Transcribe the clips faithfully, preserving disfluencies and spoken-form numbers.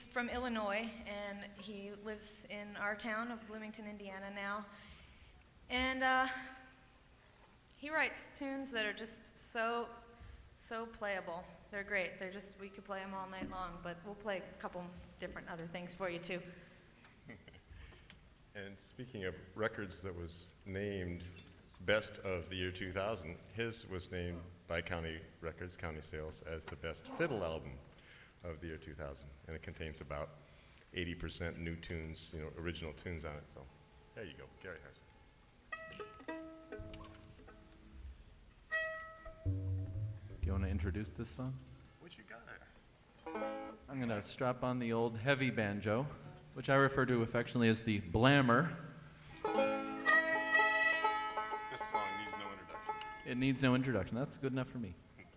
He's from Illinois, and he lives in our town of Bloomington, Indiana now. And uh, he writes tunes that are just so, so playable. They're great. They're just, we could play them all night long, but we'll play a couple different other things for you, too. And speaking of records that was named Best of the Year two thousand, his was named by County Records, County Sales, as the Best Fiddle Album of the Year two thousand. And it contains about eighty percent new tunes, you know, original tunes on it. So there you go, Gary Harrison. Do you want to introduce this song? What you got? I'm going to strap on the old heavy banjo, which I refer to affectionately as the blammer. This song needs no introduction. It needs no introduction. That's good enough for me.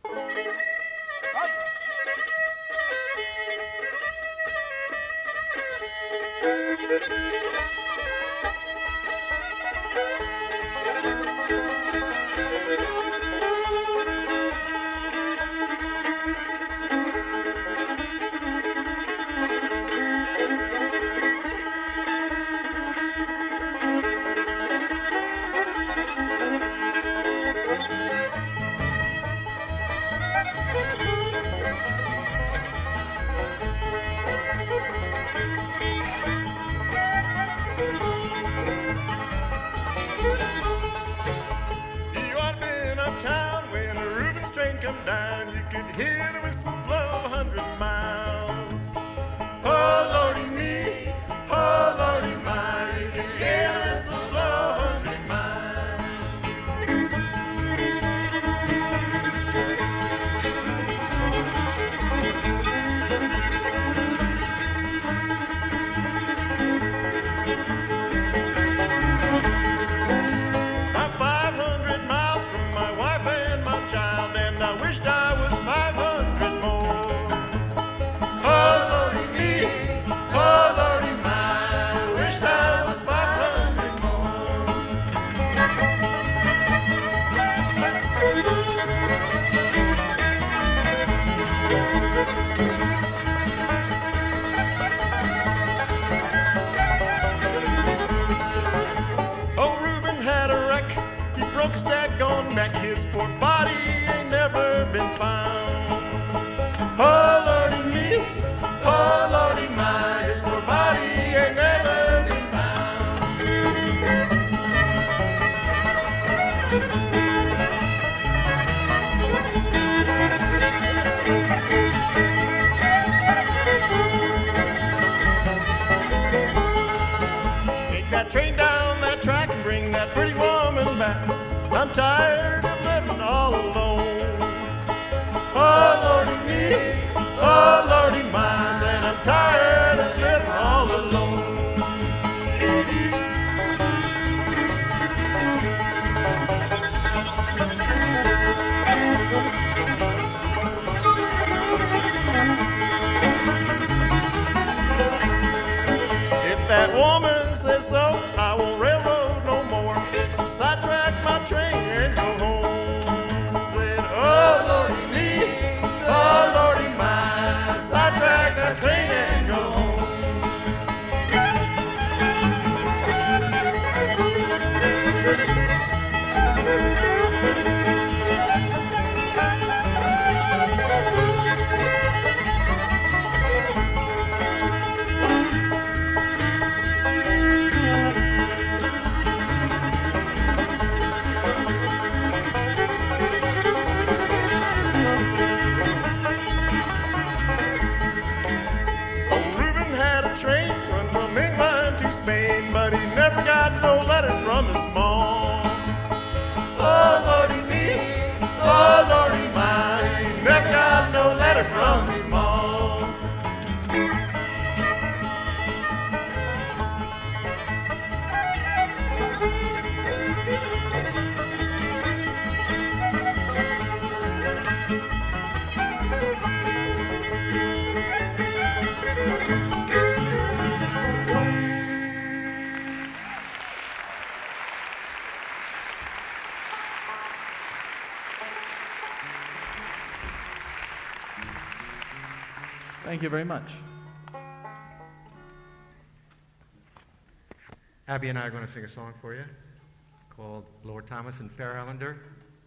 I'm tired of living all alone. Oh, Lordy me, oh, Lordy my, said I'm tired of living all alone. If that woman says so, I won't railroad no more. Sidetrack my train and go home. Said, oh, Lordy me, oh, Lordy my, sidetrack that train and go home. But he never got no letter from his mom. Oh, Lordy me, oh, Lordy my, he never got no letter from his mom. Thank you very much. Abby and I are going to sing a song for you called Lord Thomas and Fair Islander.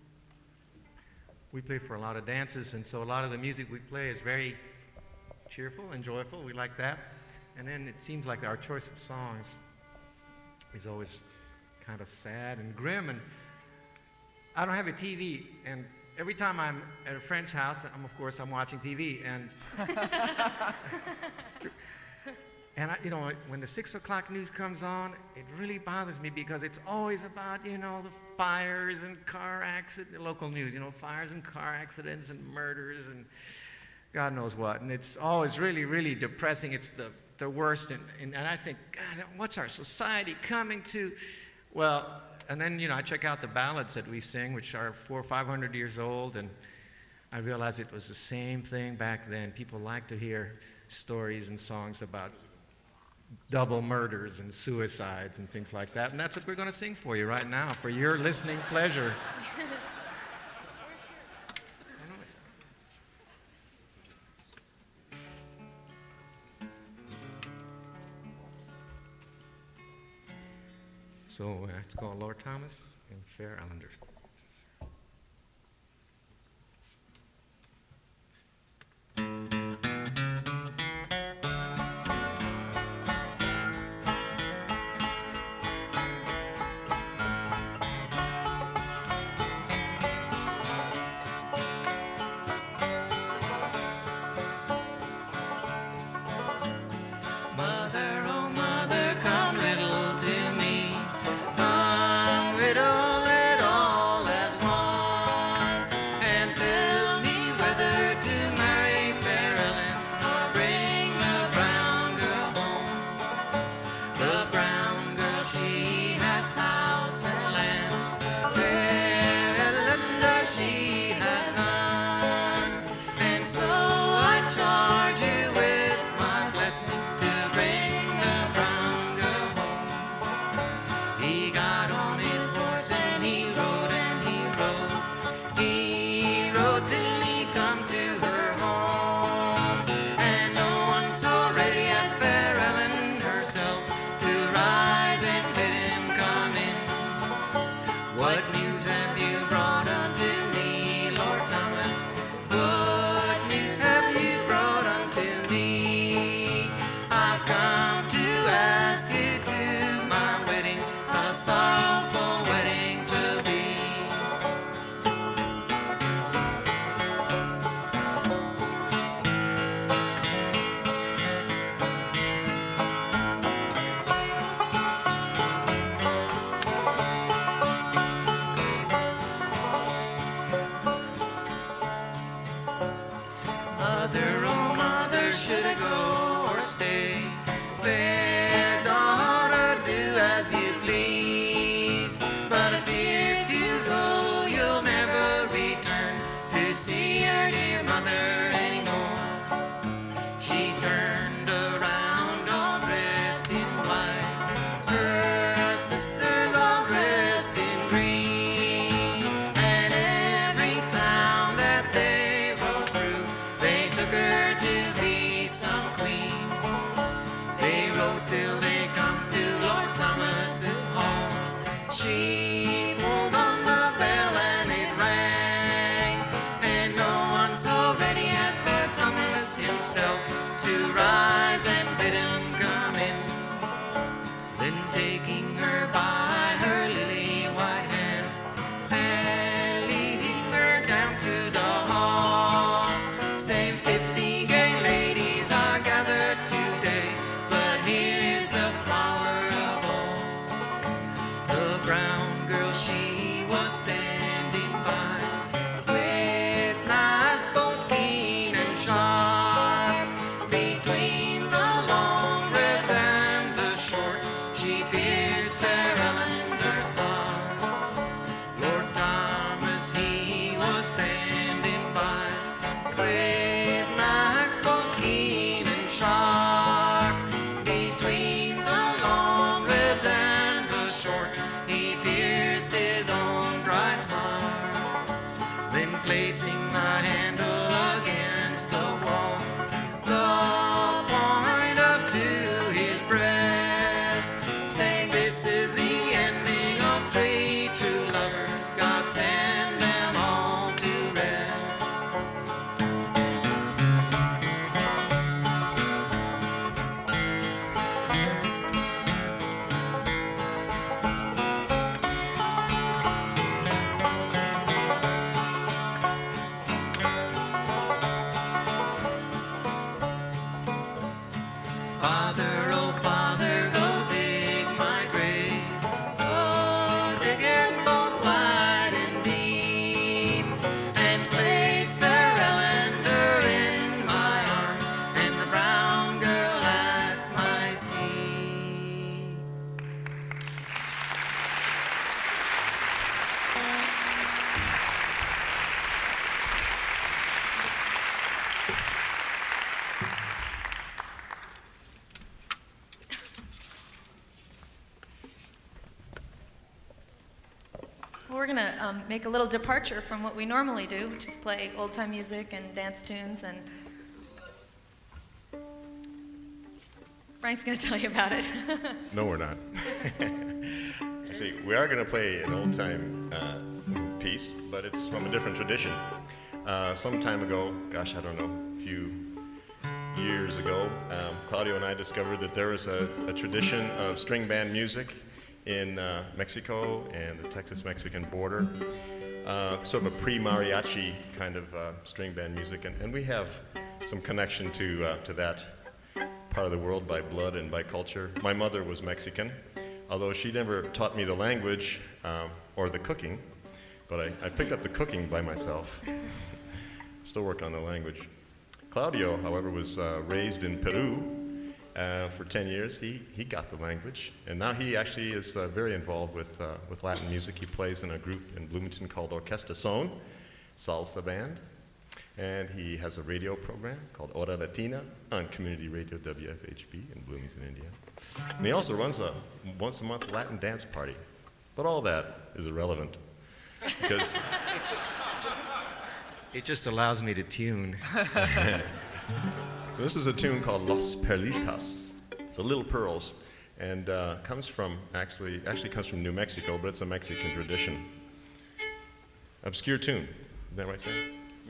We play for a lot of dances, and so a lot of the music we play is very cheerful and joyful. We like that. And then it seems like our choice of songs is always kind of sad and grim. And I don't have a T V, and every time I'm at a friend's house, I'm, of course, I'm watching T V. And And, I, you know, when the six o'clock news comes on, it really bothers me because it's always about, you know, the fires and car accidents, local news, you know, fires and car accidents and murders and God knows what. And it's always really, really depressing. It's the, the worst. And, and, and I think, God, what's our society coming to? Well, and then, you know, I check out the ballads that we sing, which are four or five hundred years old, and I realize it was the same thing back then. People like to hear stories and songs about double murders and suicides and things like that. And that's what we're going to sing for you right now, for your listening pleasure. So uh, it's called Lord Thomas and Fair Islanders. Mother, oh mother, come riddle to me, unriddle it all as one, and tell me whether to marry fair Ellen or bring the brown girl home. The brown girl, she has house and land, fair Ellen, she has none, and so I charge you with my blessing to bring the brown girl home. He got on his horse and he rode and he rode. He rode till he come to her home. And no one so ready as fair Ellen herself to rise and bid him come in. What news have you brought unto me, Lord Thomas? What news have you brought unto me? I've come to ask you to my wedding, a sorrowful wedding to be. Mother, oh mother, should I go or stay? Fair daughter, do as you please. But if if you go, you'll never return to see your dear mother anymore. She turned around all dressed in white, her sisters all dressed in green, and every town that they rode through, they took her to be some queen. They rode till they come to Lord Thomas's hall. She pulled on the bell and it rang, and no one so ready as Lord Thomas himself to rise and bid him come in. Then taking her by her lily white hand and leading her down to the hall, saying fifty gay ladies are gathered today, but here's the flower of all. The brown girl, she was standing by, with knife both keen and sharp, between the long Father, oh Father, go dig my grave. Oh, dig it both wide and deep, and place fair Ellender in my arms, and the brown girl at my feet. Well, we're going to um, make a little departure from what we normally do, which is play old-time music and dance tunes, and Frank's going to tell you about it. No, we're not. Actually, we are going to play an old-time uh, piece, but it's from a different tradition. Uh, some time ago, gosh, I don't know, a few years ago, um, Claudio and I discovered that there was a, a tradition of string band music in uh, Mexico and the Texas-Mexican border, uh, sort of a pre-mariachi kind of uh, string band music, and, and we have some connection to, uh, to that part of the world by blood and by culture. My mother was Mexican, although she never taught me the language um, or the cooking, but I, I picked up the cooking by myself. Still work on the language. Claudio, however, was uh, raised in Peru uh, for ten years. He, he got the language, and now he actually is uh, very involved with, uh, with Latin music. He plays in a group in Bloomington called Orquesta Son, salsa band, and he has a radio program called Hora Latina on Community Radio W F H B in Bloomington, Indiana. And he also runs a once-a-month Latin dance party. But all that is irrelevant, because It just allows me to tune. So this is a tune called Las Perlitas, the Little Pearls, and uh, comes from, actually, actually comes from New Mexico, but it's a Mexican tradition. Obscure tune, is that right, Sam? Yeah.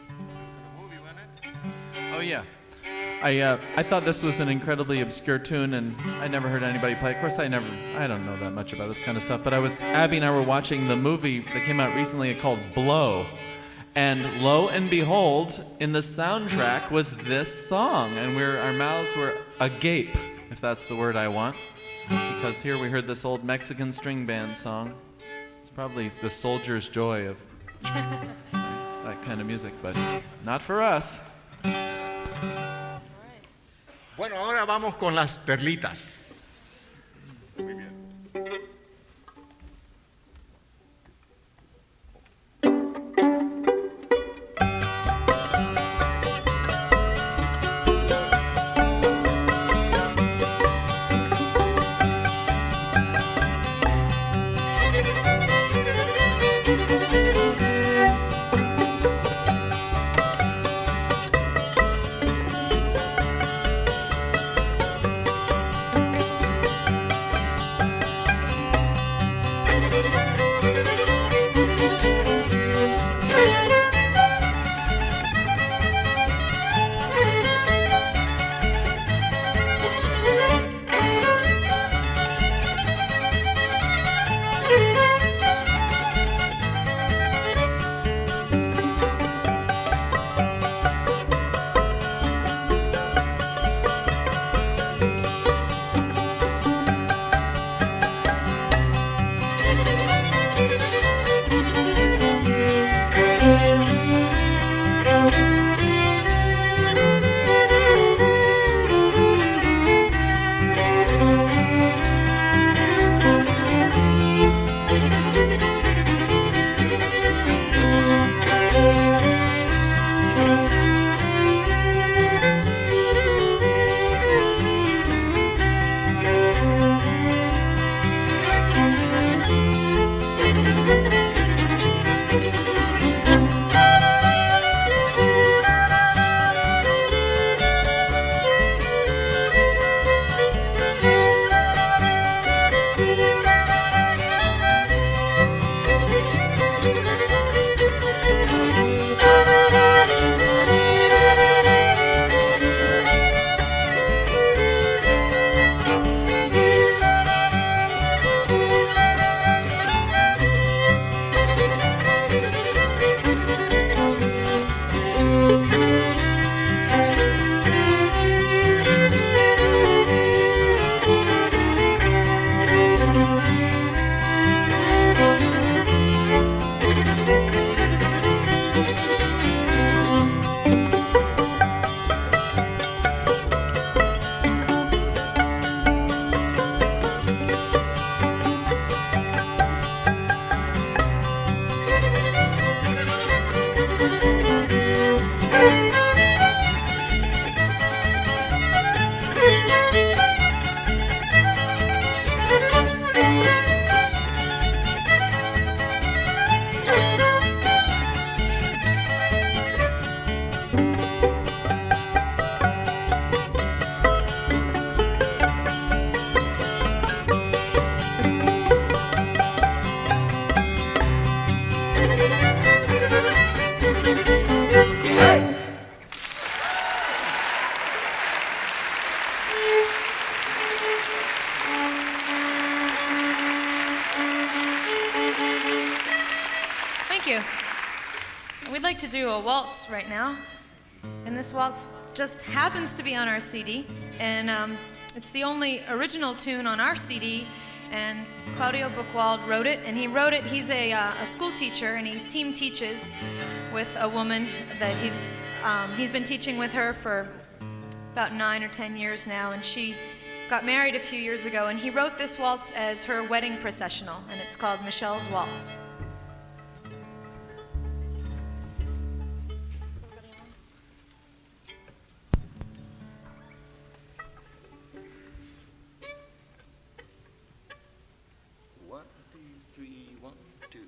Oh yeah. I uh, I thought this was an incredibly obscure tune, and I never heard anybody play. Of course, I never, I don't know that much about this kind of stuff. But I was, Abby and I were watching the movie that came out recently called Blow, and lo and behold, in the soundtrack was this song, and we're our mouths were agape, if that's the word I want, because here we heard this old Mexican string band song. It's probably the soldier's joy of that kind of music, but not for us. Bueno, ahora vamos con las perlitas. like to do a waltz right now. And this waltz just happens to be on our C D. And um, it's the only original tune on our C D. And Claudio Buchwald wrote it. And he wrote it, he's a, uh, a school teacher, and he team teaches with a woman that he's, um, he's been teaching with her for about nine or ten years now. And she got married a few years ago. And he wrote this waltz as her wedding processional. And it's called Michelle's Waltz. One, two, three, one, two.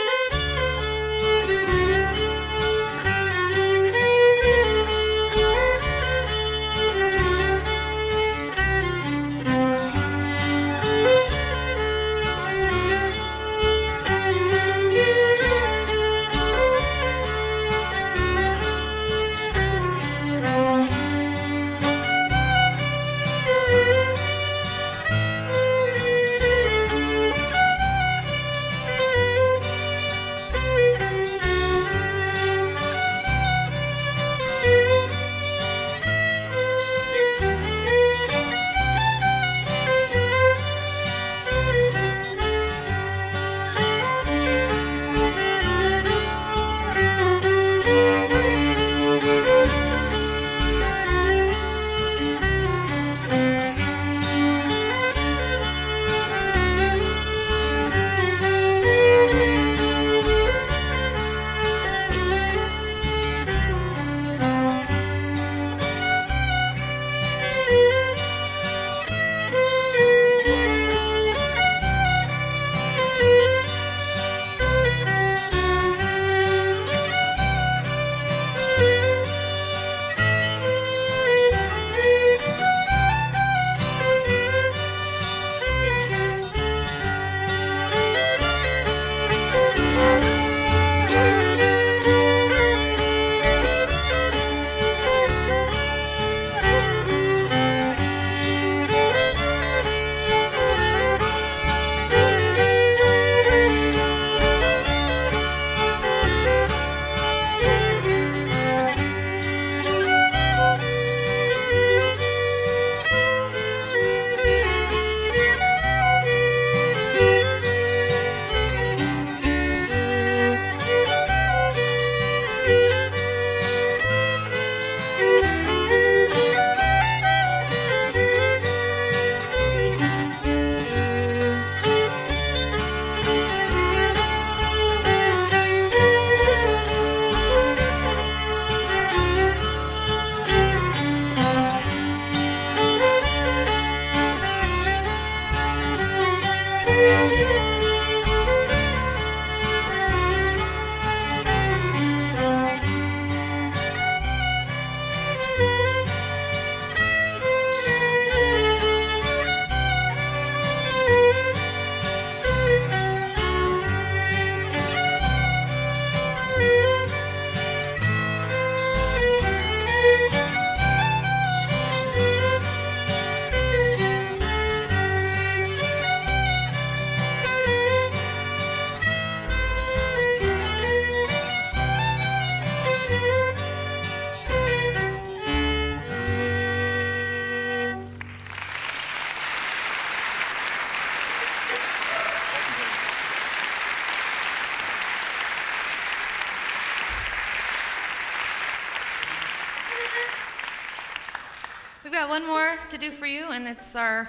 We've got one more to do for you, and it's our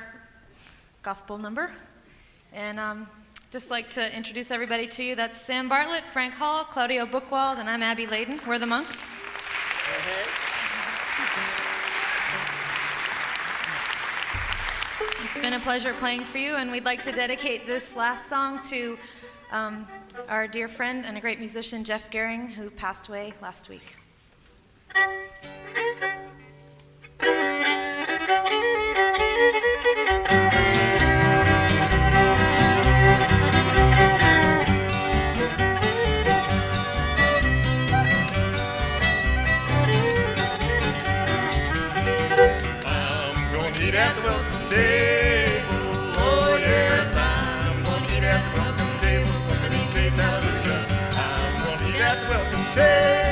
gospel number. And um, just like to introduce everybody to you. That's Sam Bartlett, Frank Hall, Claudio Buchwald, and I'm Abby Layden. We're the Monks. It's been a pleasure playing for you, and we'd like to dedicate this last song to um, our dear friend and a great musician, Jeff Gehring, who passed away last week. At the welcome table, oh yes, I'm gonna eat at the welcome table. Some of these days, hallelujah, I'm gonna eat at the welcome table.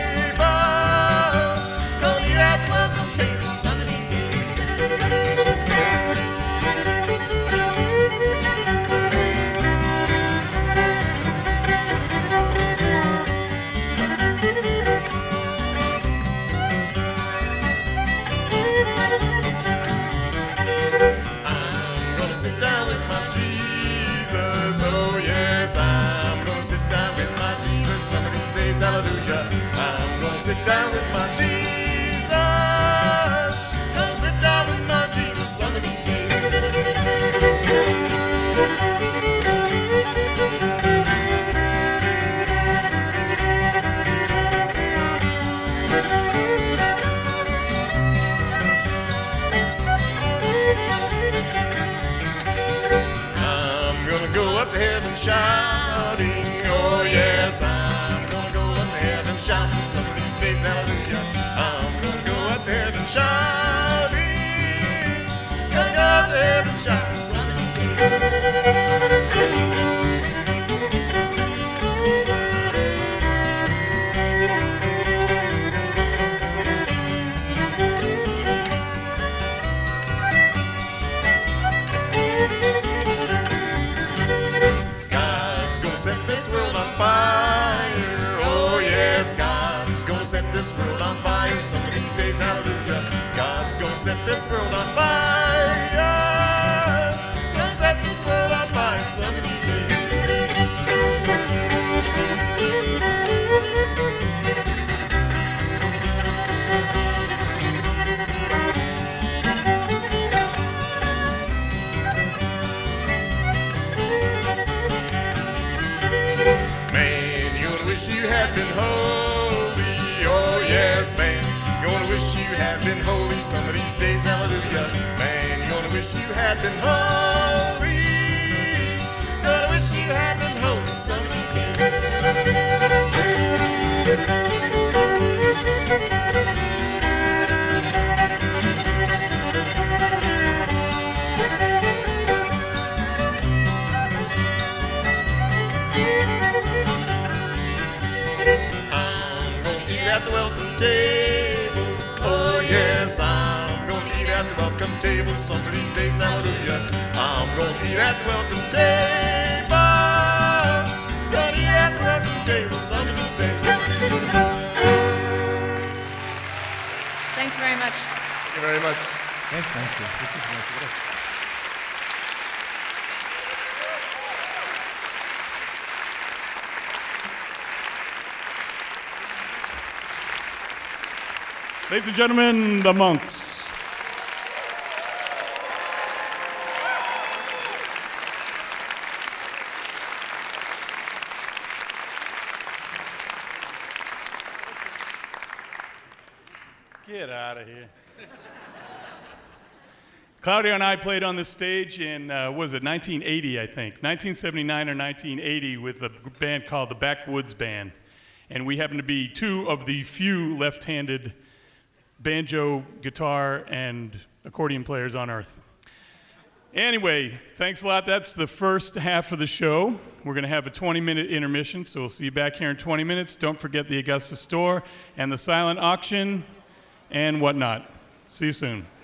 days, hallelujah. God's gonna set this world on fire. Gonna set this world on fire some of these days. Man, you're gonna wish you had been holy, oh yes, man. You're gonna wish you had been holy some of these days, hallelujah. Man, you're gonna wish you had been holy. Gonna wish you had been holy some of these days. I'm gonna eat at the welcome table. Oh yes, I'm gonna eat at the welcome table some of these days, hallelujah. I'm gonna eat at the welcome table. Gonna eat at the welcome table some of these days. Thanks very much. Thank you very much. Thanks. Thank you. Ladies and gentlemen, the Monks. Get out of here. Claudio and I played on this stage in, uh, what was it, nineteen eighty, I think, nineteen seventy-nine or nineteen eighty with a band called the Backwoods Band. And we happened to be two of the few left-handed banjo, guitar, and accordion players on earth. Anyway, thanks a lot. That's the first half of the show. We're going to have a twenty-minute intermission, so we'll see you back here in twenty minutes. Don't forget the Augusta store and the silent auction and whatnot. See you soon.